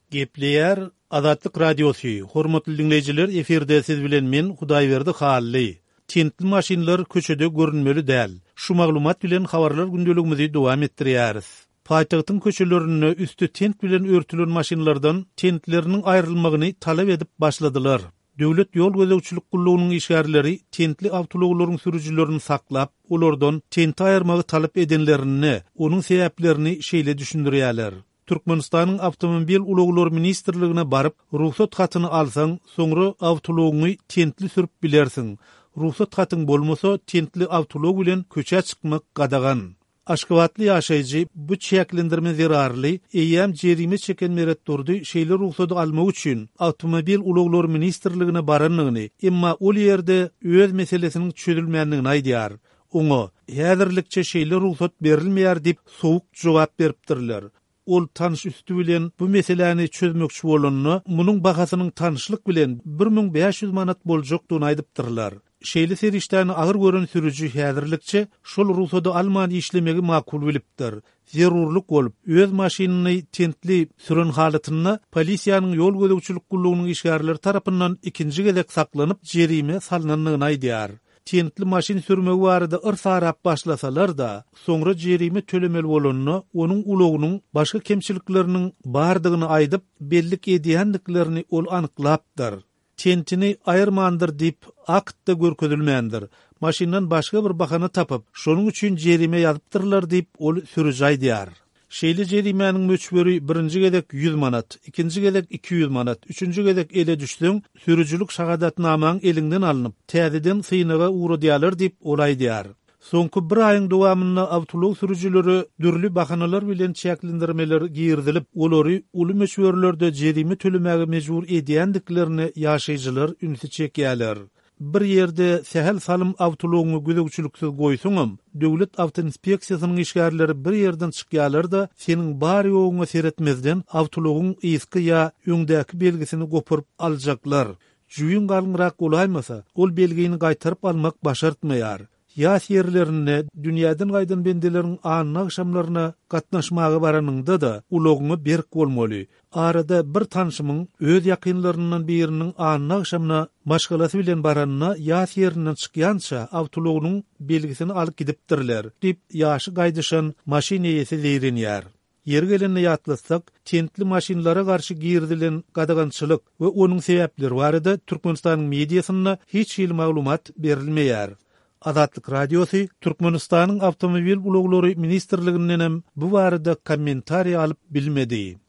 Gepleyer Azatlyk Radiosu. Hormatly dinleyijiler, eferde siz bilen men Hudaýberdi Hally. Tentli maşinler köçede görünmeli däl. Şu maglumat bilen habarlar gündeligimizi dowam etdirýäris. Paýtagtyň köçelerini üstü tent bilen örtülen maşinlardan tentleriniň aýrylmagyny talap edip başladylar. Döwlet ýol gözegçilik gullugynyň işgärleri tentli awtologlaryň sürüjilerini saklap, olardan tent aýyrmagy talap edenlerini, onuň sebäplerini şeýle düşündirýärler. Türkmenistanyň Awtomobil Uluglar Ministrligine baryp, ruhsat hatyny alsaň, soňra awtologyny tentli sürüp bilersiň. Ruhsat hatyň bolmasa, tentli awtolog bilen köçe çykmak gadagan. Aşgabatly ýaşaýjy bu çäklendirme zerarly, eýem jerime çeken meretdirdi, şeýle ruhsaty almak üçin Awtomobil Uluglar Ministrligine baranlygyny, emma ol ýerde öz meselesiniň çözülmänligini aýdýar. Oňa häzirlikçe şeýle ruhsat berilmeýär diýip sowuk jogap beripdirler. Ol tanış üstü bilen bu meseleni çözmekçi bolanyny, munyň bahasynyň tanışlyk bilen 1500 manat boljakdygyny aýdypdyrlar. Şeýle serişdäni agyr gören sürüji häzirlikçe şol ruhsady alman işlemegi makul bilipdir. Zerurluk bolup, öz maşynyny tentli süren halatyny polisiýanyň ýol gözegçilik gullugynyň işgärleri tarapyndan ikinji gezek saklanyp jerime salnanlygyny aýdýar. Tentli maşin sürmegi barada ırsarap başlasalar da, soňra jerime tölemeli bolanyny, onuň ulogynyň başga kemçilikleriniň bardygyny aýdyp, bellik edýändiklerini ol anyklapdyr. Tentini aýyrmandyr diýip aktda görkezilmändir. Maşindan başga bir bahana tapyp, şonuň üçin jerime ýazypdyrlar diýip ol sürüji aýdýar. Şeýle jerimäniň möçberi birinji gezek 100 manat, ikinji gezek 200 manat, üçüncü gezek ele düşdüň, sürüjülük şahadatnamaň elinden alınıp, täzeden synaga uğradýarlar diýip ol aýdýar. Soňky bir aýyň dowamynda awtolog sürüjileri dürli bahanalar bilen çäklendirmeler girdilip, olary uly möçberlerde jerime tölemäge mejbur edýändiklerini ýaşaýjylar ünsi çekýärler. Bir ýerde sehel salym awtologyny gözegçiliksiz goýsaňam, döwlet awtoinspeksiýasynyň işgärleri bir ýerden çykýarlar-da, seniň bar ýogyňa seretmezden awtologyň ysky ýa öňdäki belgisini gopyryp aljaklar. Jüýün galňyrak bolaýmasa, ol belgini gaýtaryp almak başartmaýar. Ýas ýerlerinde dünýäden gaýdan bendelerin anyk akşamlaryna gatnaşmagy baranynda da ulogyny berk bolmaly. Arada bir tanşymyň öz ýakynlaryndan biriniň anyk akşamna başgalasy bilen baranyna ýas ýerinden çykýança awtologynyň belgisini alyp gidipdirler diýip ýaşy gaýdyşan maşin eýesi zeyrenýär. Yer gelende ýatlasak, tentli maşinlara garşy girdilen gadagançylyk we onuň sebäpleri barada Türkmenistanyň mediasyna hiç ýyl maglumat berilmeýär. Azatlyk Radiosu Türkmenistanyň Awtomobil Uluglary Ministrliginden bu barada kommentariýa alyp bilmedi.